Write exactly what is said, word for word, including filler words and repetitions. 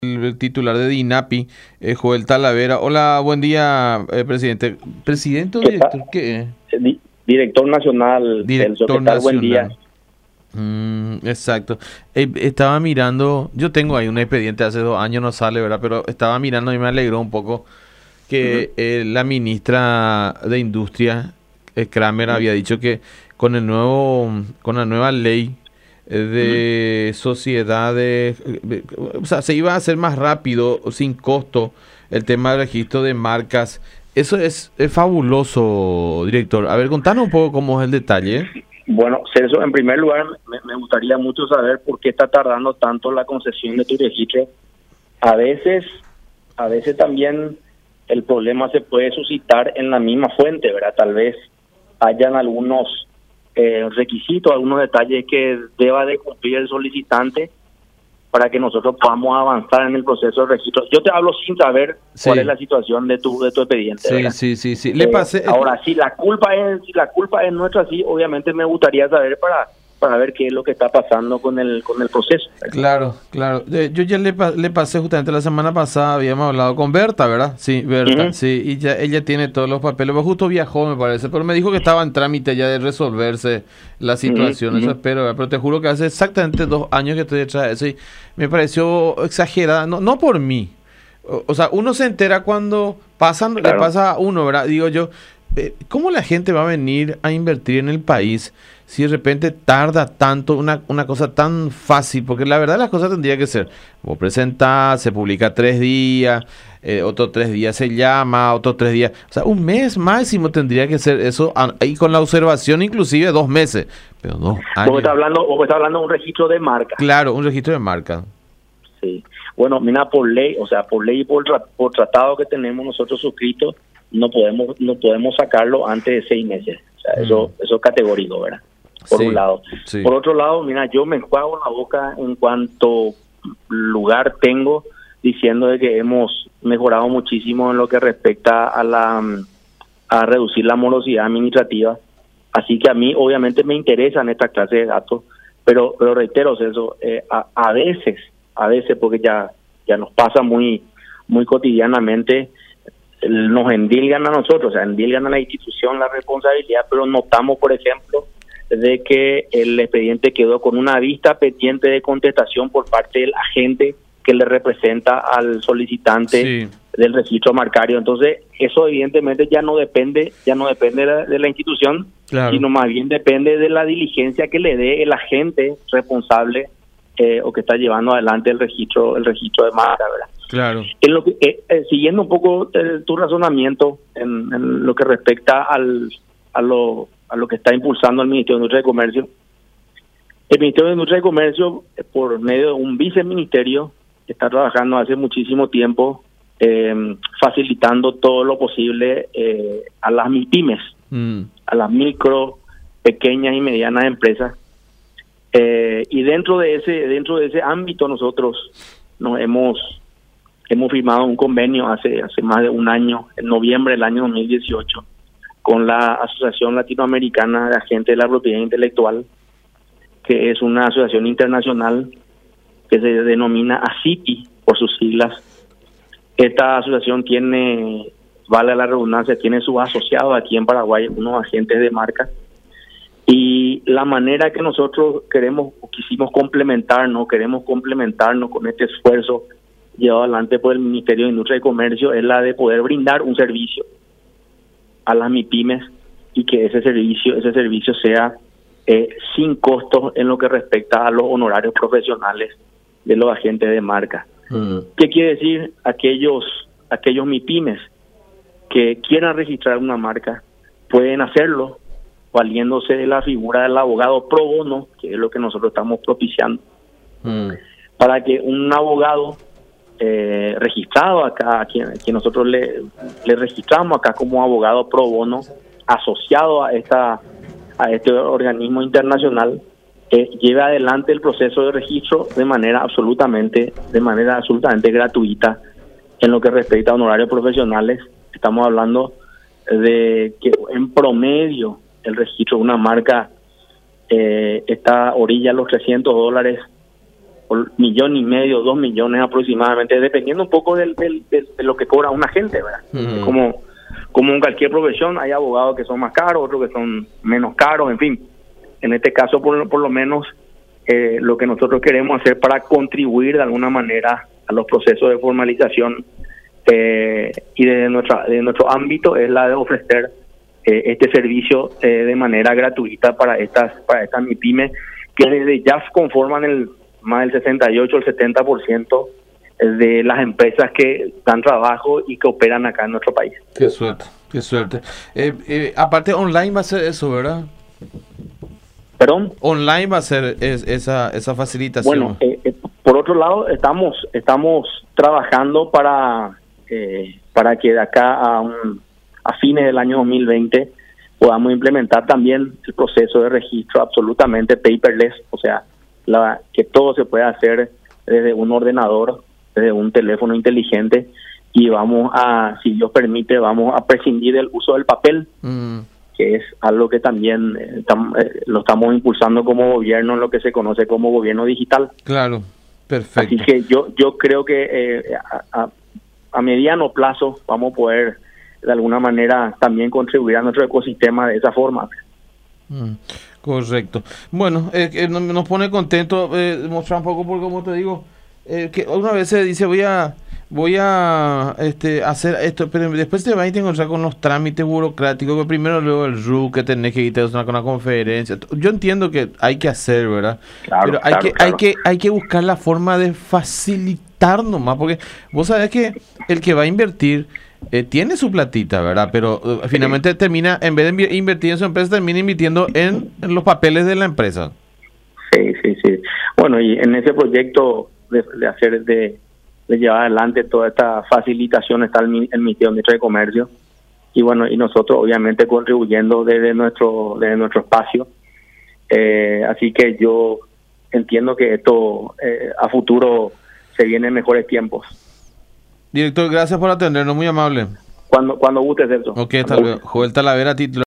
El titular de DINAPI, eh, Joel Talavera. Hola, buen día, eh, presidente. ¿Presidente o ¿Qué tal? director? ¿Qué? Di- Director nacional, Celso, ¿qué Director tal? Buen día. nacional. Mm, exacto. Eh, estaba mirando, yo tengo ahí un expediente hace dos años, no sale, ¿verdad? Pero estaba mirando y me alegró un poco Ujú, que eh, la ministra de Industria, eh, Kramer, ujú, había dicho que con el nuevo, con la nueva ley eh, ujú. de sociedades, eh, eh, o sea, se iba a hacer más rápido, sin costo, el tema del registro de marcas. Eso es, es fabuloso, director. A ver, contanos un poco cómo es el detalle. Bueno, Celso, en primer lugar, me, me gustaría mucho saber por qué está tardando tanto la concesión de tu registro. A veces, a veces también el problema se puede suscitar en la misma fuente, ¿verdad? Tal vez hayan algunos eh, requisitos, algunos detalles que deba de cumplir el solicitante para que nosotros podamos avanzar en el proceso de registro. Yo te hablo sin saber cuál es Sí, la situación de tu de tu expediente, sí, ¿verdad? sí, sí, sí. Le Eh, pasé. ahora, si la culpa es si la culpa es nuestra, sí, obviamente me gustaría saber para para ver qué es lo que está pasando con el con el proceso, ¿verdad? Claro, claro. Eh, yo ya le, pa- le pasé justamente la semana pasada, habíamos hablado con Berta, ¿verdad? Sí, Berta, Ujú, sí, y ya ella tiene todos los papeles. Pues justo viajó, me parece, pero me dijo que estaba en trámite ya de resolverse la ujú, situación. ujú. Eso espero, ¿verdad? Pero te juro que hace exactamente dos años que estoy detrás de eso y me pareció exagerada, no, no por mí. O, o sea, uno se entera cuando pasan, le Claro. pasa a uno, ¿verdad? Digo yo, eh, ¿cómo la gente va a venir a invertir en el país si de repente tarda tanto una, una cosa tan fácil? Porque la verdad las cosas tendría que ser, vos presentás, se publica tres días, eh, otros tres días se llama, otros tres días, o sea, un mes máximo tendría que ser eso, a- ahí con la observación inclusive dos meses, pero dos Vos años. estás hablando vos estás hablando de un registro de marca. Claro, un registro de marca. Sí. Bueno, mira, por ley, o sea, por ley y por, tra- por tratado que tenemos nosotros suscritos, no podemos no podemos sacarlo antes de seis meses. O sea, Mm, eso eso es categórico, ¿verdad? Por un sí, lado. sí. Por otro lado, mira, yo me enjuago la boca en cuanto lugar tengo diciendo de que hemos mejorado muchísimo en lo que respecta a la mm, a reducir la morosidad administrativa. Así que a mí obviamente me interesan esta clase de datos, pero pero reitero, eso eh, a, a veces, a veces porque ya ya nos pasa muy muy cotidianamente, nos endilgan a nosotros, o sea, endilgan a la institución la responsabilidad, pero notamos, por ejemplo, de que el expediente quedó con una vista pendiente de contestación por parte del agente que le representa al solicitante Sí, del registro marcario. Entonces, eso evidentemente ya no depende, ya no depende de la, de la institución, claro, sino más bien depende de la diligencia que le dé el agente responsable eh, o que está llevando adelante el registro, el registro de marca, ¿verdad? claro. En lo que, eh, eh, siguiendo un poco eh, tu razonamiento en, en lo que respecta al, a, lo, a lo que está impulsando el Ministerio de Industria y Comercio, el Ministerio de Industria y Comercio, eh, por medio de un viceministerio, está trabajando hace muchísimo tiempo eh, facilitando todo lo posible eh, a las MIPYMES, Mm, a las micro, pequeñas y medianas empresas. Eh, y dentro de ese dentro de ese ámbito nosotros nos hemos hemos firmado un convenio hace hace más de un año, en noviembre del año dos mil dieciocho, con la Asociación Latinoamericana de Agentes de la Propiedad Intelectual, que es una asociación internacional que se denomina ASIPI por sus siglas. Esta asociación tiene, vale la redundancia, tiene sus asociados aquí en Paraguay, unos agentes de marca, y la manera que nosotros queremos o quisimos complementarnos, queremos complementarnos con este esfuerzo llevado adelante por el Ministerio de Industria y Comercio es la de poder brindar un servicio a las MIPYMES y que ese servicio ese servicio sea eh, sin costos en lo que respecta a los honorarios profesionales de los agentes de marca. mm, ¿Qué quiere decir? Aquellos aquellos MIPYMES que quieran registrar una marca pueden hacerlo valiéndose de la figura del abogado pro bono, que es lo que nosotros estamos propiciando, mm, para que un abogado eh, registrado acá, a quien, a quien nosotros le, le registramos acá como abogado pro bono, asociado a esta a este organismo internacional, eh, lleve adelante el proceso de registro de manera absolutamente de manera absolutamente gratuita en lo que respecta a honorarios profesionales. Estamos hablando de que en promedio el registro de una marca eh, está a orilla de los trescientos dólares por millón y medio, dos millones aproximadamente, dependiendo un poco del, del, del, de lo que cobra un agente, ¿verdad? Uh-huh. Como, como en cualquier profesión, hay abogados que son más caros, otros que son menos caros, en fin. En este caso, por, por lo menos, eh, lo que nosotros queremos hacer para contribuir de alguna manera a los procesos de formalización eh, y desde nuestra, de nuestro ámbito es la de ofrecer eh, este servicio eh, de manera gratuita para estas para estas MIPYME que desde ya conforman el más del sesenta y ocho, el setenta por ciento de las empresas que dan trabajo y que operan acá en nuestro país. Qué suerte, qué suerte. Eh, eh, aparte, online va a ser eso, ¿verdad? ¿Perdón? Online va a ser es, esa esa facilitación. Bueno, eh, eh, por otro lado, estamos estamos trabajando para eh, para que de acá a, un, a fines del año dos mil veinte podamos implementar también el proceso de registro absolutamente paperless, o sea, la, que todo se pueda hacer desde un ordenador, desde un teléfono inteligente, y vamos a, si Dios permite, vamos a prescindir del uso del papel. Mm. que es algo que también eh, tam, eh, lo estamos impulsando como gobierno en lo que se conoce como gobierno digital. Claro, perfecto. Así que yo yo creo que eh, a, a, a mediano plazo vamos a poder de alguna manera también contribuir a nuestro ecosistema de esa forma. Mm, correcto. Bueno, eh, nos pone contento eh, mostrar un poco, porque como te digo, eh, que una vez se dice voy a voy a este hacer esto, pero después te vas a encontrar con los trámites burocráticos, que primero luego el R U, que tenés que irte a una, una conferencia. Yo entiendo que hay que hacer, ¿verdad? Claro, pero hay claro, que claro. hay que hay que buscar la forma de facilitar nomás, porque vos sabés que el que va a invertir eh, tiene su platita, ¿verdad? Pero uh, finalmente termina, en vez de invertir en su empresa, termina invirtiendo en, en los papeles de la empresa. Sí, sí, sí. Bueno, y en ese proyecto de, de hacer de de llevar adelante toda esta facilitación está el, el Ministerio de Comercio, y bueno, y nosotros obviamente contribuyendo desde nuestro desde nuestro espacio, eh, así que yo entiendo que esto eh, a futuro se vienen mejores tiempos. Director, gracias por atendernos, muy amable. Cuando cuando guste, Celso. Ok, hasta luego. Joel Talavera, titular